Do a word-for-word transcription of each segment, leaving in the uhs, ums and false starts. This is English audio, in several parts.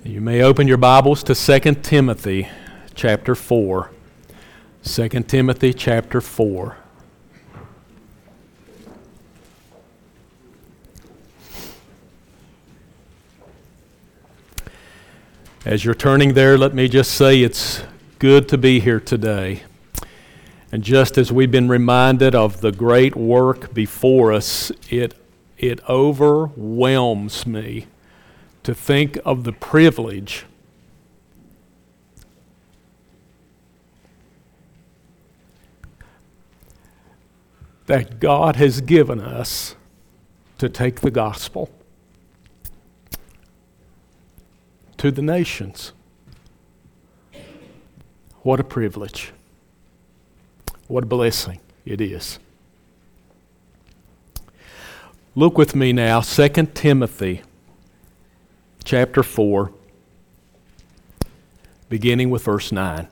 You may open your Bibles to Second Timothy chapter four. Second Timothy chapter four. As you're turning there, let me just say it's good to be here today. And just as we've been reminded of the great work before us, it, it overwhelms me to think of the privilege that God has given us to take the gospel to the nations. What a privilege. What a blessing it is. Look with me now, Second Timothy chapter four, beginning with verse nine.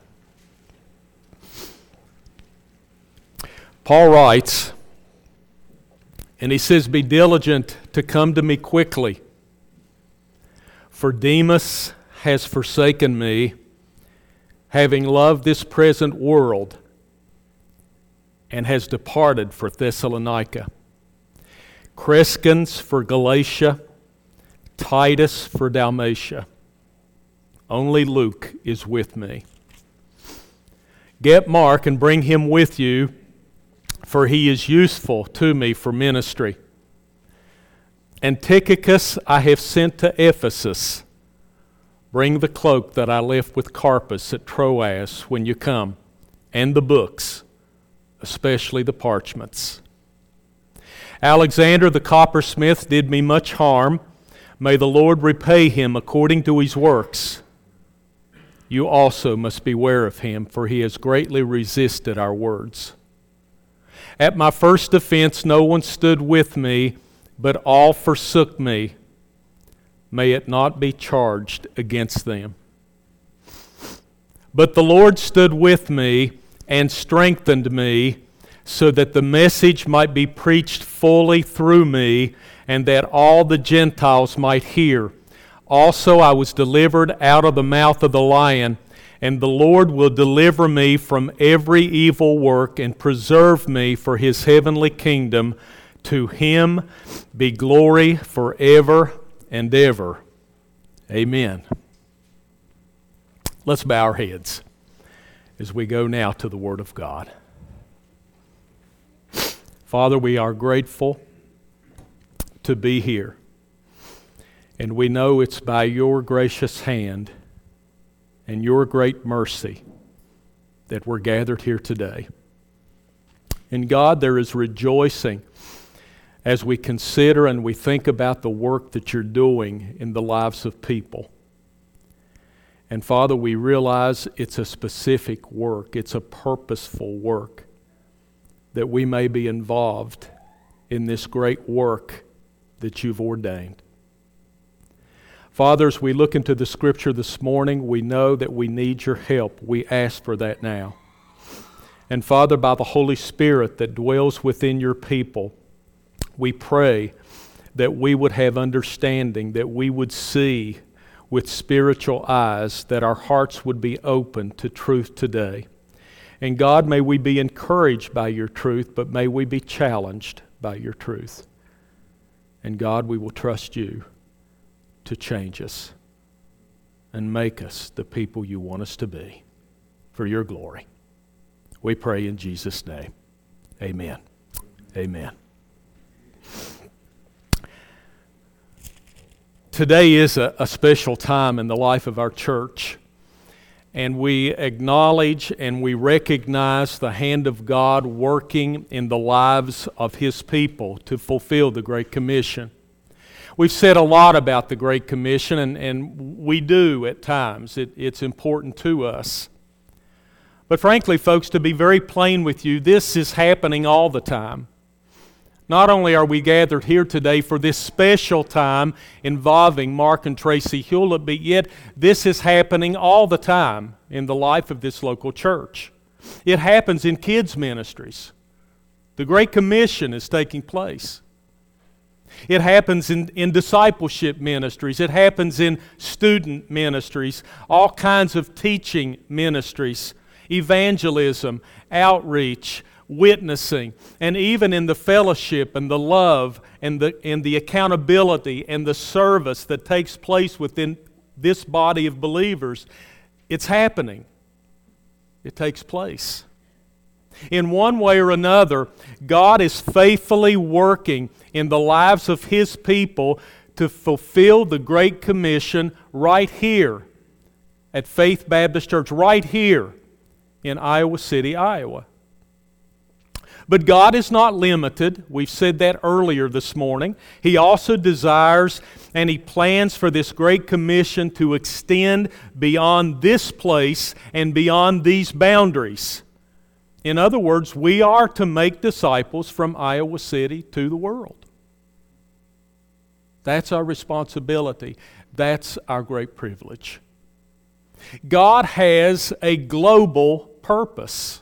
Paul writes, and he says, "Be diligent to come to me quickly, for Demas has forsaken me, having loved this present world, and has departed for Thessalonica. Crescens for Galatia, Titus for Dalmatia. Only Luke is with me. Get Mark and bring him with you, for he is useful to me for ministry. And Tychicus I have sent to Ephesus. Bring the cloak that I left with Carpus at Troas when you come, and the books, especially the parchments. Alexander the coppersmith did me much harm. May the Lord repay him according to his works. You also must beware of him, for he has greatly resisted our words. At my first defense no one stood with me, but all forsook me. May it not be charged against them. But the Lord stood with me and strengthened me, so that the message might be preached fully through me, and that all the Gentiles might hear. Also I was delivered out of the mouth of the lion, and the Lord will deliver me from every evil work and preserve me for his heavenly kingdom. To him be glory forever and ever. Amen." Let's bow our heads as we go now to the Word of God. Father, we are grateful to be here. And we know it's by your gracious hand and your great mercy that we're gathered here today. And God, there is rejoicing as we consider and we think about the work that you're doing in the lives of people. And Father, we realize it's a specific work, it's a purposeful work, that we may be involved in this great work that you've ordained. Father, as we look into the Scripture this morning, we know that we need your help. We ask for that now. And Father, by the Holy Spirit that dwells within your people, we pray that we would have understanding, that we would see with spiritual eyes, that our hearts would be open to truth today. And God, may we be encouraged by your truth, but may we be challenged by your truth. And God, we will trust you to change us and make us the people you want us to be for your glory. We pray in Jesus' name. Amen. Amen. Today is a, a special time in the life of our church, and we acknowledge and we recognize the hand of God working in the lives of his people to fulfill the Great Commission. We've said a lot about the Great Commission, and, and we do at times. It, it's important to us. But frankly, folks, to be very plain with you, this is happening all the time. Not only are we gathered here today for this special time involving Mark and Tracy Hewlett, but yet this is happening all the time in the life of this local church. It happens in kids' ministries. The Great Commission is taking place. It happens in, in discipleship ministries. It happens in student ministries, all kinds of teaching ministries, evangelism, outreach, witnessing, and even in the fellowship and the love and the, and the accountability and the service that takes place within this body of believers. It's happening. It takes place. In one way or another, God is faithfully working in the lives of His people to fulfill the Great Commission right here at Faith Baptist Church, right here in Iowa City, Iowa. But God is not limited. We've said that earlier this morning. He also desires and He plans for this Great Commission to extend beyond this place and beyond these boundaries. In other words, we are to make disciples from Iowa City to the world. That's our responsibility. That's our great privilege. God has a global purpose.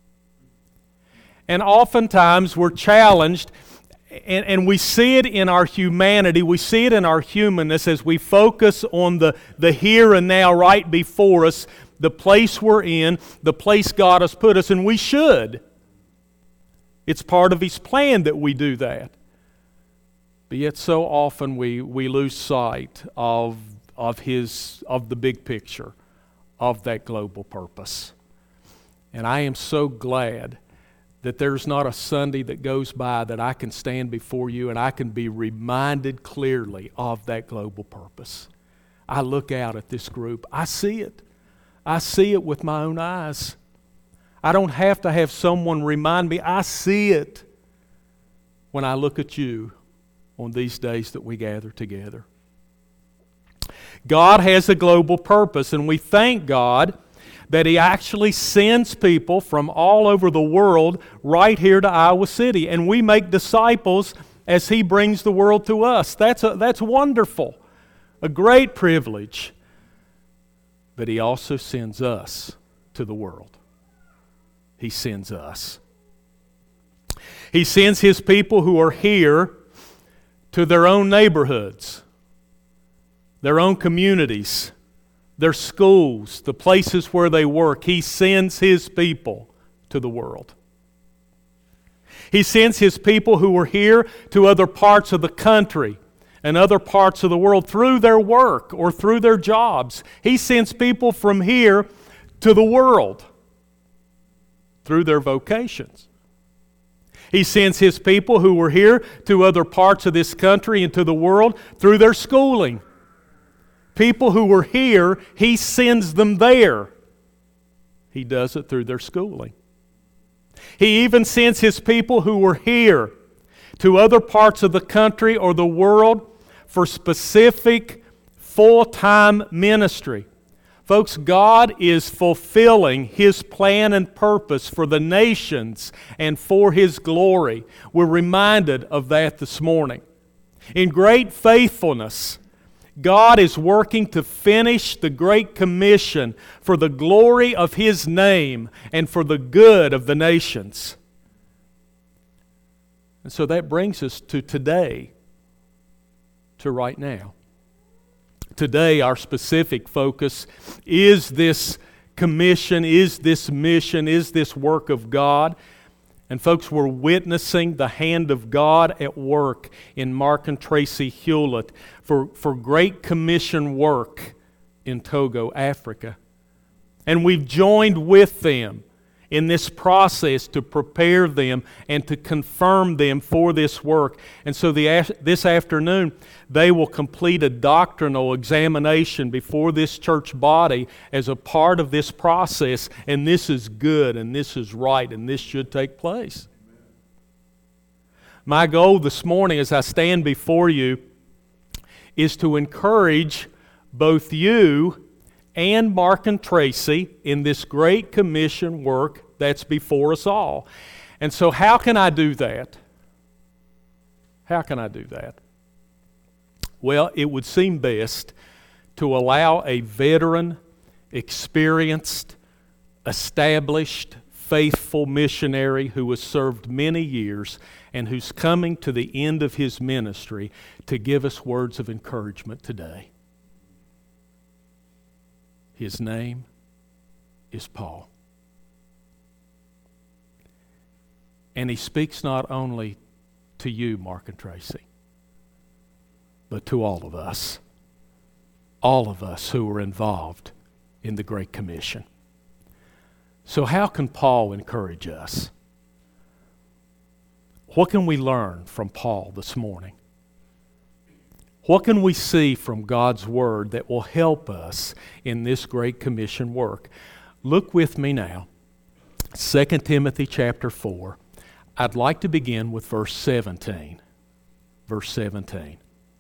And oftentimes we're challenged, and, and we see it in our humanity, we see it in our humanness as we focus on the, the here and now right before us, the place we're in, the place God has put us, and we should. It's part of His plan that we do that. But yet so often we, we lose sight of, of, his, of the big picture, of that global purpose. And I am so glad that there's not a Sunday that goes by that I can stand before you and I can be reminded clearly of that global purpose. I look out at this group. I see it. I see it with my own eyes. I don't have to have someone remind me. I see it when I look at you on these days that we gather together. God has a global purpose, and we thank God that He actually sends people from all over the world right here to Iowa City, and we make disciples as He brings the world to us. That's a, that's wonderful, a great privilege. But He also sends us to the world. He sends us. He sends His people who are here to their own neighborhoods, their own communities, their schools, the places where they work. He sends His people to the world. He sends His people who are here to other parts of the country and other parts of the world through their work or through their jobs. He sends people from here to the world through their vocations. He sends His people who are here to other parts of this country and to the world through their schooling. People who are here, He sends them there. He does it through their schooling. He even sends His people who are here to other parts of the country or the world for specific full-time ministry. Folks, God is fulfilling His plan and purpose for the nations and for His glory. We're reminded of that this morning. In great faithfulness, God is working to finish the Great Commission for the glory of His name and for the good of the nations. And so that brings us to today, to right now. Today, our specific focus is this commission, is this mission, is this work of God. And folks, we're witnessing the hand of God at work in Mark and Tracy Hewlett for, for Great Commission work in Togo, Africa. And we've joined with them in this process to prepare them and to confirm them for this work. And so the, this afternoon, they will complete a doctrinal examination before this church body as a part of this process, and this is good, and this is right, and this should take place. My goal this morning as I stand before you is to encourage both you and Mark and Tracy in this Great Commission work that's before us all. And so how can I do that? How can I do that? Well, it would seem best to allow a veteran, experienced, established, faithful missionary who has served many years and who's coming to the end of his ministry to give us words of encouragement today. His name is Paul. And he speaks not only to you, Mark and Tracy, but to all of us. All of us who are involved in the Great Commission. So how can Paul encourage us? What can we learn from Paul this morning? What can we see from God's Word that will help us in this Great Commission work? Look with me now, Second Timothy chapter four. I'd like to begin with verse seventeen. Verse seventeen.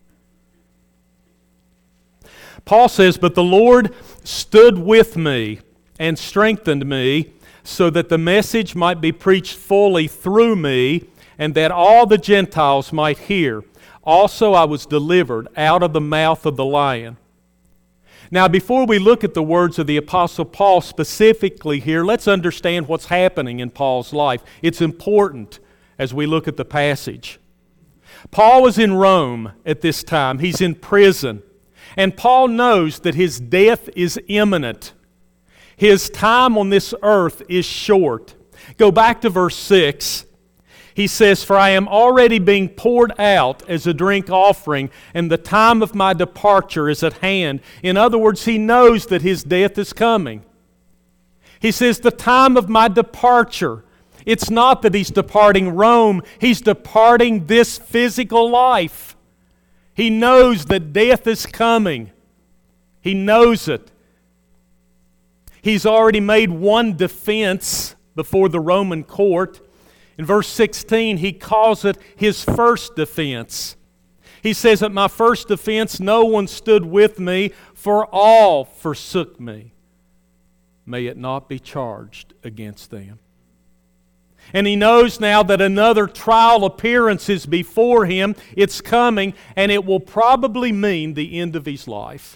Paul says, "But the Lord stood with me and strengthened me, so that the message might be preached fully through me, and that all the Gentiles might hear. Also I was delivered out of the mouth of the lion." Now, before we look at the words of the Apostle Paul specifically here, let's understand what's happening in Paul's life. It's important as we look at the passage. Paul was in Rome at this time. He's in prison. And Paul knows that his death is imminent. His time on this earth is short. Go back to verse six. He says, "For I am already being poured out as a drink offering, and the time of my departure is at hand." In other words, he knows that his death is coming. He says, "The time of my departure." It's not that he's departing Rome. He's departing this physical life. He knows that death is coming. He knows it. He's already made one defense before the Roman court. In verse sixteen, he calls it his first defense. He says, "At my first defense, no one stood with me, for all forsook me. May it not be charged against them." And he knows now that another trial appearance is before him. It's coming, and it will probably mean the end of his life.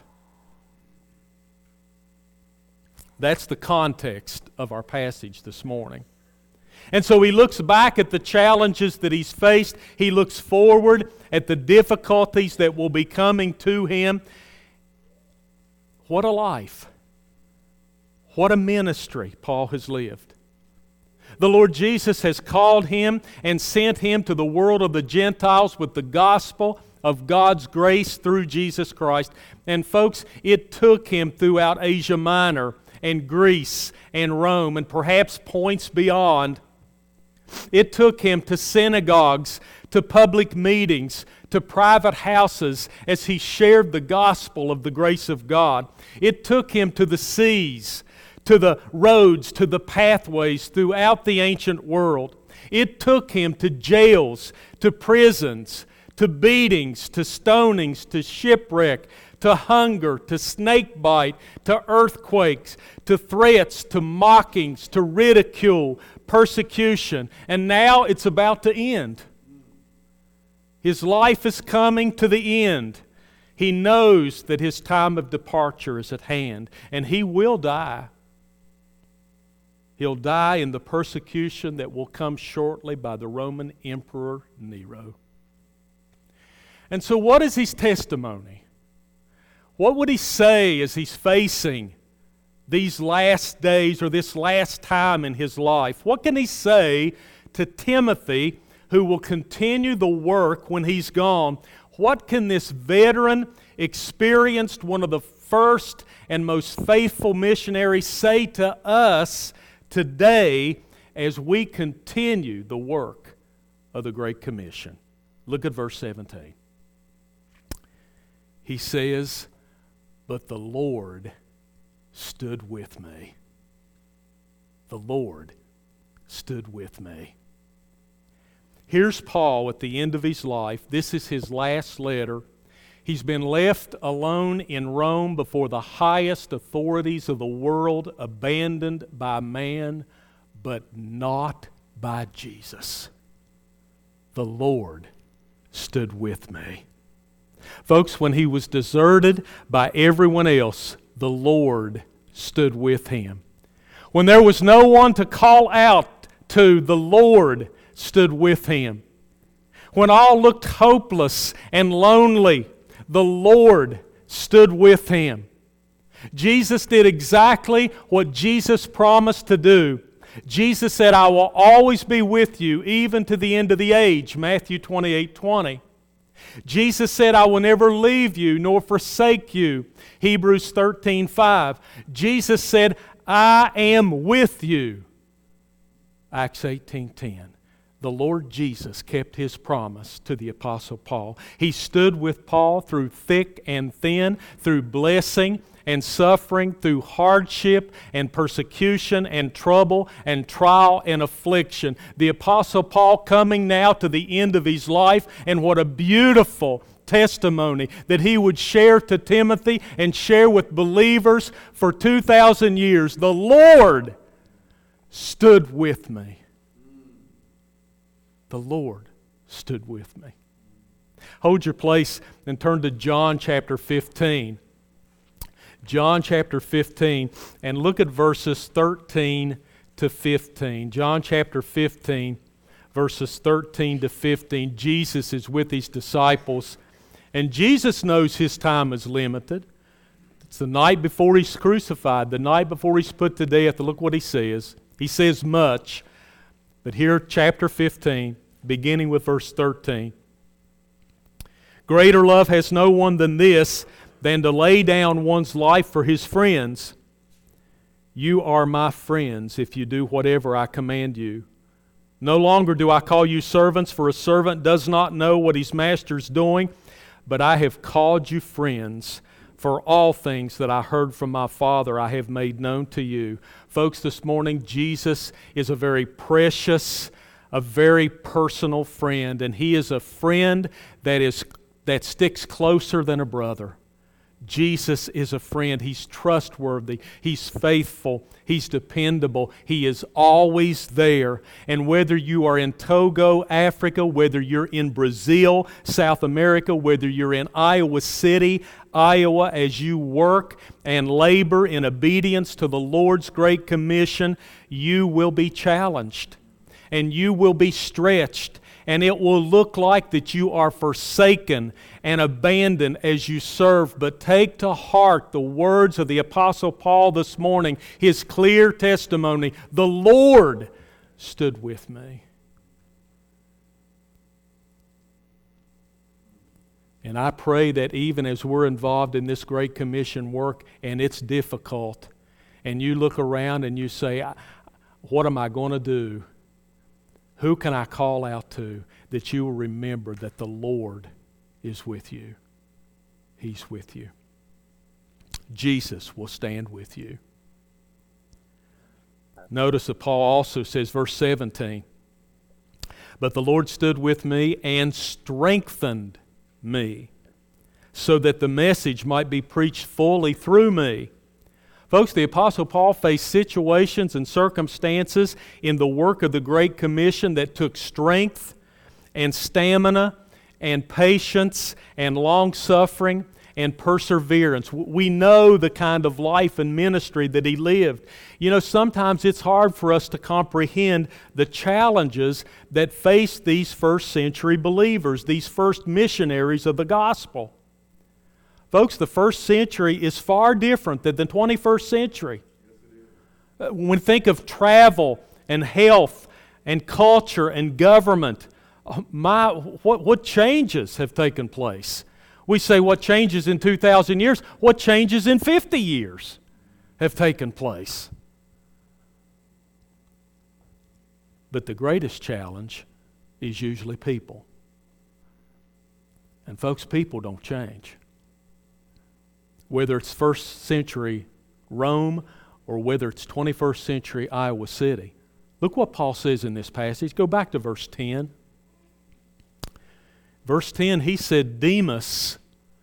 That's the context of our passage this morning. And so he looks back at the challenges that he's faced. He looks forward at the difficulties that will be coming to him. What a life. What a ministry Paul has lived. The Lord Jesus has called him and sent him to the world of the Gentiles with the gospel of God's grace through Jesus Christ. And folks, it took him throughout Asia Minor and Greece and Rome and perhaps points beyond. It took him to synagogues, to public meetings, to private houses as he shared the gospel of the grace of God. It took him to the seas, to the roads, to the pathways throughout the ancient world. It took him to jails, to prisons, to beatings, to stonings, to shipwreck, to hunger, to snake bite, to earthquakes, to threats, to mockings, to ridicule, persecution. And now it's about to end. His life is coming to the end. He knows that his time of departure is at hand, and he will die. He'll die in the persecution that will come shortly by the Roman Emperor Nero. And so what is his testimony? What would he say as he's facing these last days or this last time in his life? What can he say to Timothy, who will continue the work when he's gone? What can this veteran, experienced, one of the first and most faithful missionaries say to us today as we continue the work of the Great Commission? Look at verse seventeen. He says, "But the Lord stood with me." The Lord stood with me. Here's Paul at the end of his life. This is his last letter. He's been left alone in Rome before the highest authorities of the world, abandoned by man, but not by Jesus. The Lord stood with me. Folks, when he was deserted by everyone else, the Lord stood with him. When there was no one to call out to, the Lord stood with him. When all looked hopeless and lonely, the Lord stood with him. Jesus did exactly what Jesus promised to do. Jesus said, I will always be with you, even to the end of the age, Matthew twenty-eight twenty. Jesus said, I will never leave you nor forsake you, Hebrews thirteen five. Jesus said, I am with you, Acts eighteen ten. The Lord Jesus kept His promise to the Apostle Paul. He stood with Paul through thick and thin, through blessing and suffering, through hardship and persecution and trouble and trial and affliction. The Apostle Paul coming now to the end of his life, and what a beautiful testimony that he would share to Timothy and share with believers for two thousand years. The Lord stood with me. The Lord stood with me. Hold your place and turn to John chapter fifteen. John chapter fifteen, and look at verses thirteen to fifteen. John chapter fifteen, verses thirteen to fifteen. Jesus is with His disciples, and Jesus knows His time is limited. It's the night before He's crucified, the night before He's put to death. Look what He says. He says much, but here, chapter fifteen, beginning with verse thirteen. Greater love has no one than this, than to lay down one's life for his friends. You are my friends if you do whatever I command you. No longer do I call you servants, for a servant does not know what his master is doing, but I have called you friends. For all things that I heard from my Father I have made known to you. Folks, this morning Jesus is a very precious, a very personal friend, and He is a friend that is that sticks closer than a brother. Jesus is a friend. He's trustworthy. He's faithful. He's dependable. He is always there. And whether you are in Togo, Africa, whether you're in Brazil, South America, whether you're in Iowa City, Iowa, as you work and labor in obedience to the Lord's Great Commission, you will be challenged and you will be stretched. And it will look like that you are forsaken and abandoned as you serve. But take to heart the words of the Apostle Paul this morning, his clear testimony. The Lord stood with me. And I pray that even as we're involved in this Great Commission work, and it's difficult, and you look around and you say, what am I going to do? Who can I call out to? That you will remember that the Lord is with you. He's with you. Jesus will stand with you. Notice that Paul also says, verse seventeen, but the Lord stood with me and strengthened me, so that the message might be preached fully through me. Folks, the Apostle Paul faced situations and circumstances in the work of the Great Commission that took strength and stamina and patience and long-suffering and perseverance. We know the kind of life and ministry that he lived. You know, sometimes it's hard for us to comprehend the challenges that faced these first century believers, these first missionaries of the gospel. Folks, the first century is far different than the twenty-first century. When we think of travel and health and culture and government, my, what, what changes have taken place? We say what changes in two thousand years, what changes in fifty years have taken place? But the greatest challenge is usually people. And folks, people don't change. Whether it's first century Rome or whether it's twenty-first century Iowa City. Look what Paul says in this passage. Go back to verse ten. Verse ten, he said, Demas.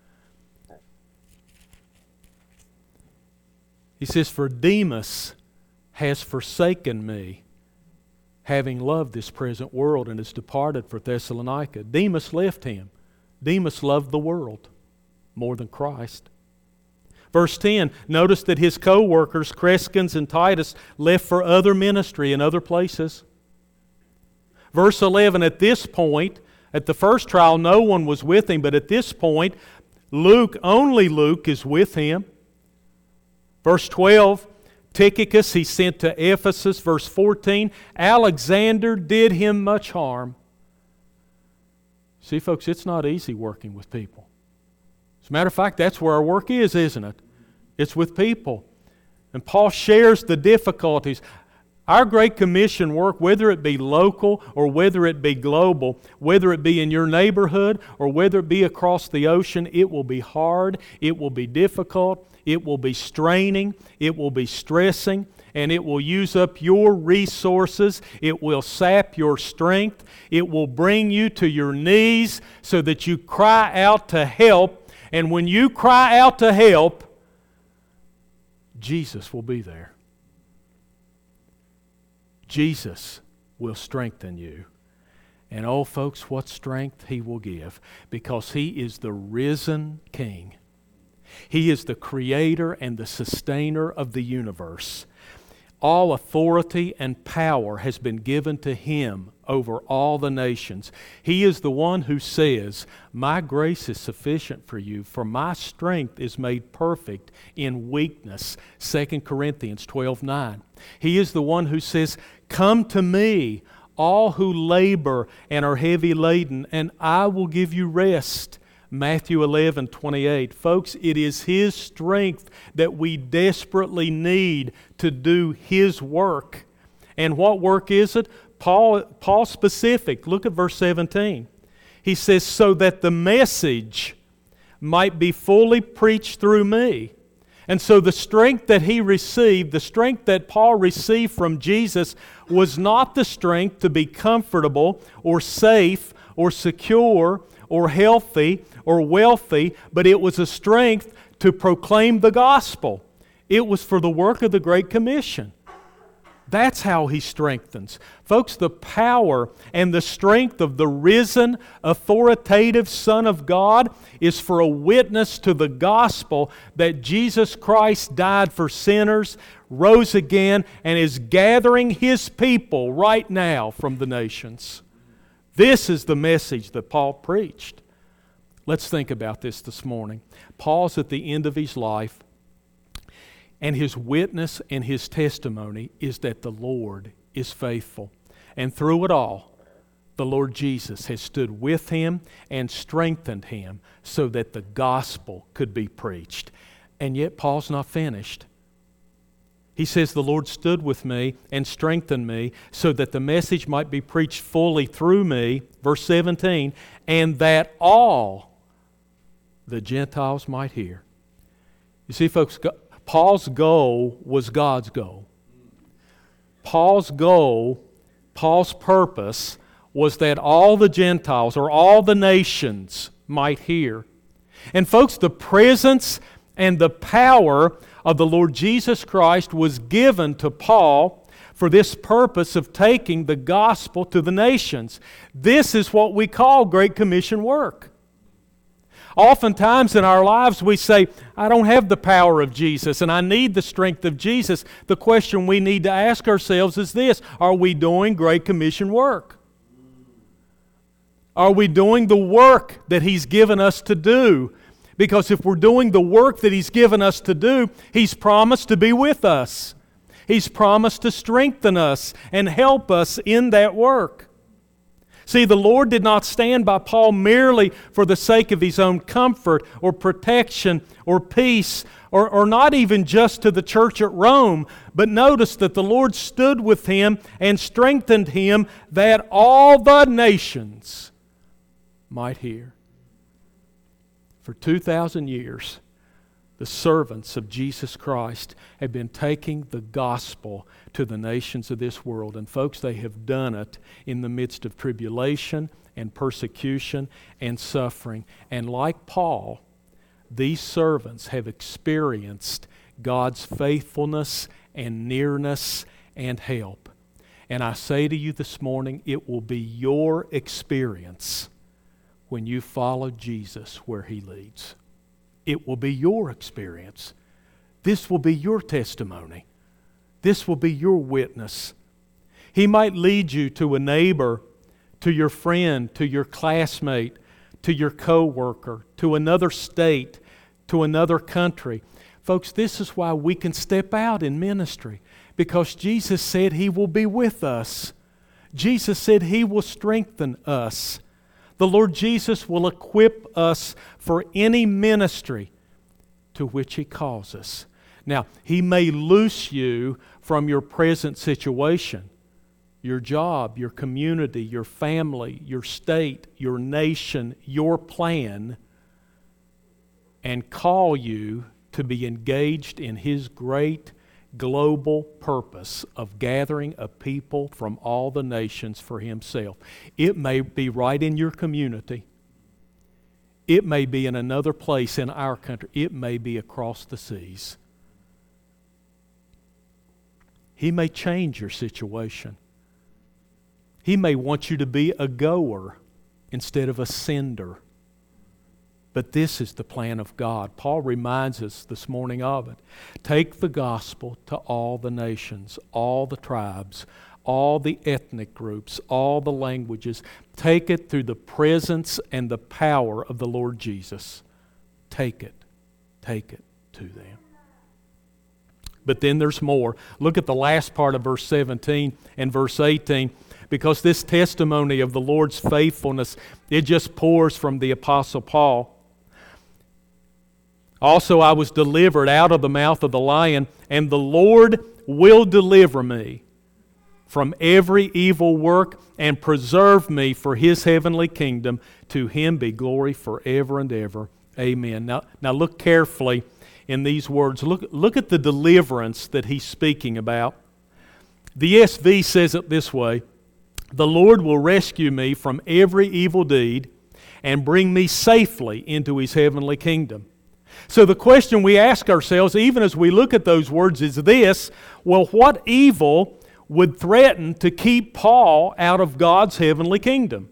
He says, for Demas has forsaken me, having loved this present world, and has departed for Thessalonica. Demas left him. Demas loved the world more than Christ. Verse ten, notice that his co-workers, Crescens and Titus, left for other ministry in other places. Verse eleven, at this point, at the first trial, no one was with him, but at this point, Luke, only Luke, is with him. Verse twelve, Tychicus he sent to Ephesus. Verse fourteen, Alexander did him much harm. See, folks, it's not easy working with people. As a matter of fact, that's where our work is, isn't it? It's with people. And Paul shares the difficulties. Our Great Commission work, whether it be local or whether it be global, whether it be in your neighborhood or whether it be across the ocean, it will be hard, it will be difficult, it will be straining, it will be stressing, and it will use up your resources. It will sap your strength. It will bring you to your knees so that you cry out to help. And when you cry out to help, Jesus will be there. Jesus will strengthen you. And oh, folks, what strength He will give, because He is the risen King. He is the creator and the sustainer of the universe. All authority and power has been given to Him over all the nations. He is the one who says, my grace is sufficient for you, for my strength is made perfect in weakness. Second Corinthians twelve nine. He is the one who says, come to me, all who labor and are heavy laden, and I will give you rest. Matthew eleven twenty-eight. Folks, it is His strength that we desperately need to do His work. And what work is it? Paul, Paul specific. Look at verse seventeen. He says, so that the message might be fully preached through me. And so the strength that he received, the strength that Paul received from Jesus, was not the strength to be comfortable or safe or secure or healthy or wealthy, but it was a strength to proclaim the gospel. It was for the work of the Great Commission. That's how He strengthens. Folks, the power and the strength of the risen, authoritative Son of God is for a witness to the gospel that Jesus Christ died for sinners, rose again, and is gathering His people right now from the nations. This is the message that Paul preached. Let's think about this this morning. Paul's at the end of his life, and his witness and his testimony is that the Lord is faithful. And through it all, the Lord Jesus has stood with him and strengthened him so that the gospel could be preached. And yet Paul's not finished. He says, the Lord stood with me and strengthened me so that the message might be preached fully through me, verse seventeen, and that all the Gentiles might hear. You see, folks, Paul's goal was God's goal. Paul's goal, Paul's purpose, was that all the Gentiles or all the nations might hear. And folks, the presence and the power of the Lord Jesus Christ was given to Paul for this purpose of taking the gospel to the nations. This is what we call Great Commission work. Oftentimes in our lives we say, I don't have the power of Jesus and I need the strength of Jesus. The question we need to ask ourselves is this: are we doing Great Commission work? Are we doing the work that He's given us to do? Because if we're doing the work that He's given us to do, He's promised to be with us. He's promised to strengthen us and help us in that work. See, the Lord did not stand by Paul merely for the sake of His own comfort or protection or peace, or, or not even just to the church at Rome. But notice that the Lord stood with him and strengthened him that all the nations might hear. For two thousand years, the servants of Jesus Christ have been taking the gospel to the nations of this world. And folks, they have done it in the midst of tribulation and persecution and suffering. And like Paul, these servants have experienced God's faithfulness and nearness and help. And I say to you this morning, it will be your experience when you follow Jesus where He leads. It will be your experience. This will be your testimony. This will be your witness. He might lead you to a neighbor, to your friend, to your classmate, to your coworker, to another state, to another country. Folks, this is why we can step out in ministry, because Jesus said He will be with us. Jesus said He will strengthen us. The Lord Jesus will equip us for any ministry to which He calls us. Now, He may loose you from your present situation, your job, your community, your family, your state, your nation, your plan, and call you to be engaged in His great global purpose of gathering a people from all the nations for Himself. It may be right in your community. It may be in another place in our country. It may be across the seas. He may change your situation. He may want you to be a goer instead of a sender. But this is the plan of God. Paul reminds us this morning of it. Take the gospel to all the nations, all the tribes, all the ethnic groups, all the languages. Take it through the presence and the power of the Lord Jesus. Take it. Take it to them. But then there's more. Look at the last part of verse seventeen and verse eighteen. Because this testimony of the Lord's faithfulness, it just pours from the Apostle Paul. Also, I was delivered out of the mouth of the lion, and the Lord will deliver me from every evil work and preserve me for His heavenly kingdom. To Him be glory forever and ever. Amen. Now, now look carefully in these words. Look, look at the deliverance that he's speaking about. The E S V says it this way: the Lord will rescue me from every evil deed and bring me safely into His heavenly kingdom. So the question we ask ourselves, even as we look at those words, is this: well, what evil would threaten to keep Paul out of God's heavenly kingdom?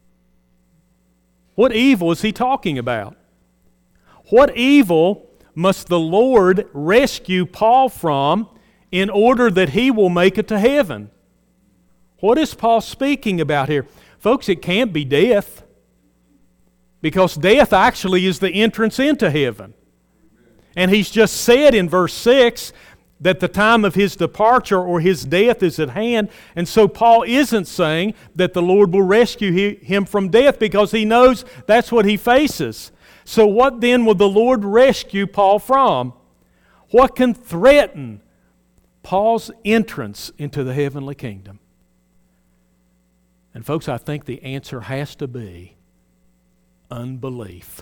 What evil is he talking about? What evil must the Lord rescue Paul from in order that he will make it to heaven? What is Paul speaking about here? Folks, it can't be death, because death actually is the entrance into heaven. And he's just said in verse six that the time of his departure or his death is at hand. And so Paul isn't saying that the Lord will rescue him from death, because he knows that's what he faces. So what then will the Lord rescue Paul from? What can threaten Paul's entrance into the heavenly kingdom? And folks, I think the answer has to be unbelief.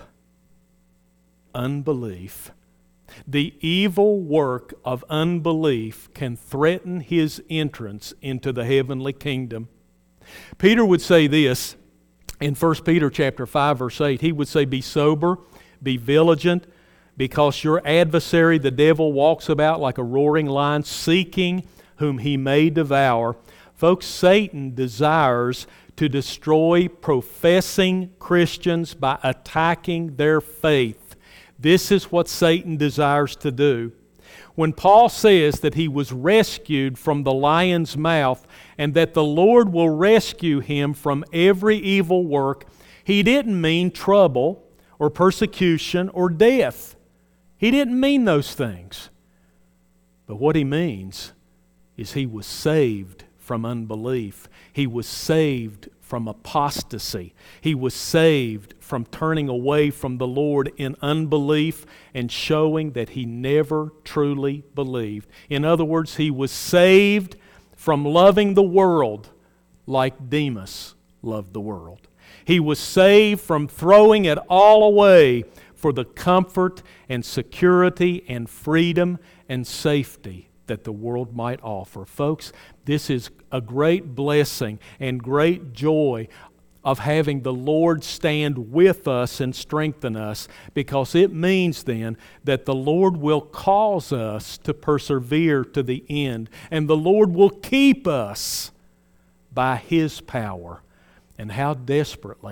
Unbelief. The evil work of unbelief can threaten his entrance into the heavenly kingdom. Peter would say this in First Peter chapter five, verse eight. He would say, "Be sober, be vigilant, because your adversary, the devil, walks about like a roaring lion, seeking whom he may devour." Folks, Satan desires to destroy professing Christians by attacking their faith. This is what Satan desires to do. When Paul says that he was rescued from the lion's mouth and that the Lord will rescue him from every evil work, he didn't mean trouble or persecution or death. He didn't mean those things. But what he means is he was saved from unbelief. He was saved from apostasy. He was saved from turning away from the Lord in unbelief and showing that he never truly believed. In other words, he was saved from loving the world like Demas loved the world. He was saved from throwing it all away for the comfort and security and freedom and safety that the world might offer. Folks, this is a great blessing and great joy of having the Lord stand with us and strengthen us, because it means then that the Lord will cause us to persevere to the end, and the Lord will keep us by His power. And how desperately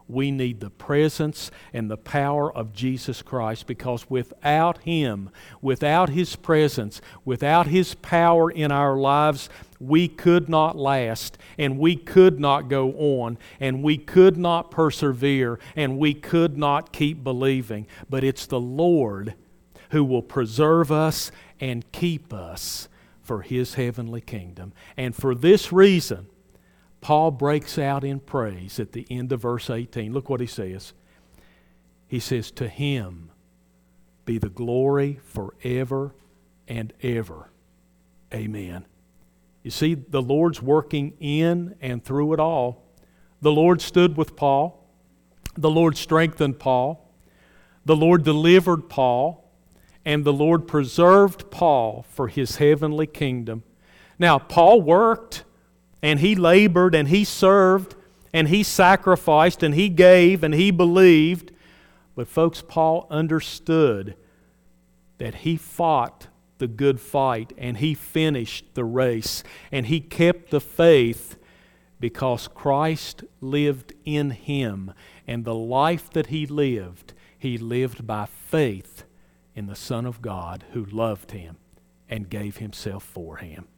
We need the presence and the power of Jesus Christ, because without Him, without His presence, without His power in our lives, we could not last, and we could not go on, and we could not persevere, and we could not keep believing. But it's the Lord who will preserve us and keep us for His heavenly kingdom. And for this reason, Paul breaks out in praise at the end of verse eighteen. Look what he says. He says, "To Him be the glory forever and ever. Amen." You see, the Lord's working in and through it all. The Lord stood with Paul. The Lord strengthened Paul. The Lord delivered Paul. And the Lord preserved Paul for His heavenly kingdom. Now, Paul worked, and he labored, and he served, and he sacrificed, and he gave, and he believed. But folks, Paul understood that he fought the good fight, and he finished the race, and he kept the faith because Christ lived in him. And the life that he lived, he lived by faith in the Son of God who loved him and gave Himself for him.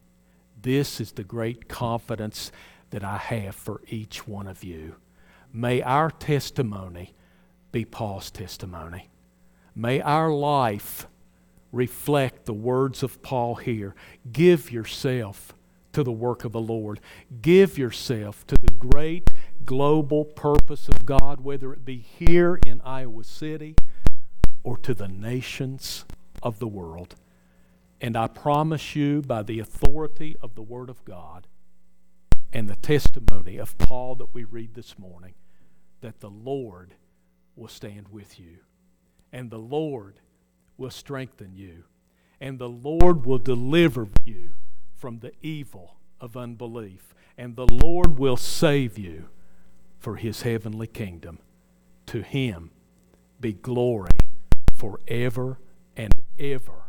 This is the great confidence that I have for each one of you. May our testimony be Paul's testimony. May our life reflect the words of Paul here. Give yourself to the work of the Lord. Give yourself to the great global purpose of God, whether it be here in Iowa City or to the nations of the world. And I promise you, by the authority of the Word of God and the testimony of Paul that we read this morning, that the Lord will stand with you, and the Lord will strengthen you, and the Lord will deliver you from the evil of unbelief, and the Lord will save you for His heavenly kingdom. To Him be glory forever and ever.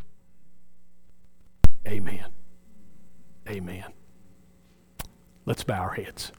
Amen. Amen. Let's bow our heads.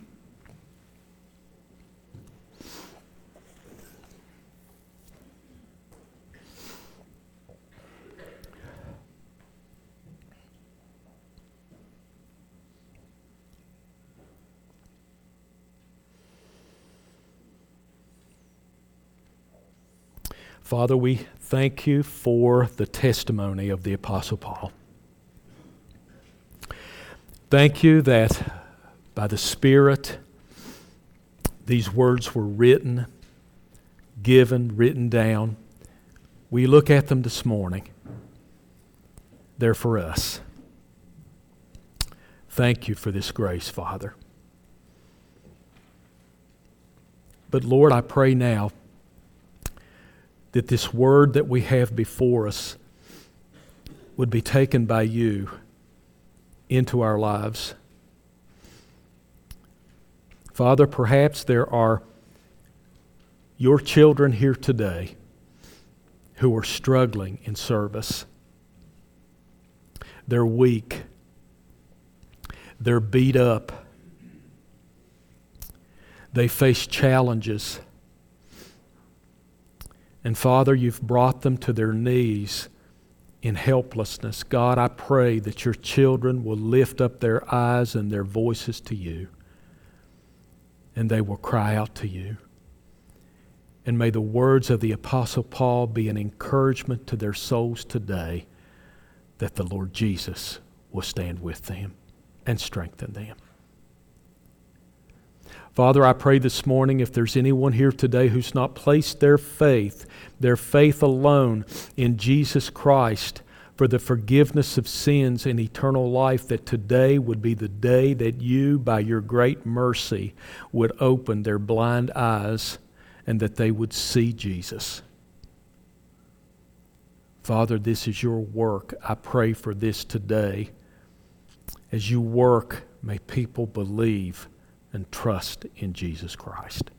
Father, we thank You for the testimony of the Apostle Paul. Thank You that by the Spirit these words were written, given, written down. We look at them this morning. They're for us. Thank You for this grace, Father. But Lord, I pray now that this word that we have before us would be taken by You into our lives. Father, perhaps there are Your children here today who are struggling in service. They're weak. They're beat up. They face challenges. And Father, You've brought them to their knees in helplessness. God, I pray that Your children will lift up their eyes and their voices to You, and they will cry out to You. And may the words of the Apostle Paul be an encouragement to their souls today, that the Lord Jesus will stand with them and strengthen them. Father, I pray this morning, if there's anyone here today who's not placed their faith, their faith alone in Jesus Christ for the forgiveness of sins and eternal life, that today would be the day that You, by Your great mercy, would open their blind eyes and that they would see Jesus. Father, this is Your work. I pray for this today. As You work, may people believe and trust in Jesus Christ.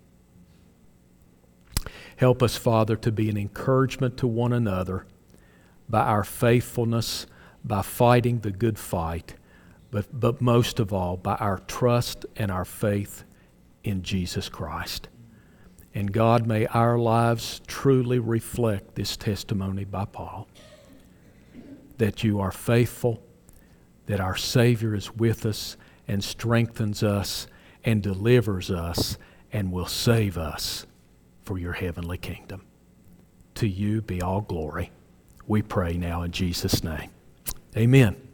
Help us, Father, to be an encouragement to one another by our faithfulness, by fighting the good fight, but, but most of all, by our trust and our faith in Jesus Christ. And God, may our lives truly reflect this testimony by Paul, that you are faithful, that our Savior is with us and strengthens us and delivers us and will save us for your heavenly kingdom. To you be all glory. We pray now in Jesus' name. Amen.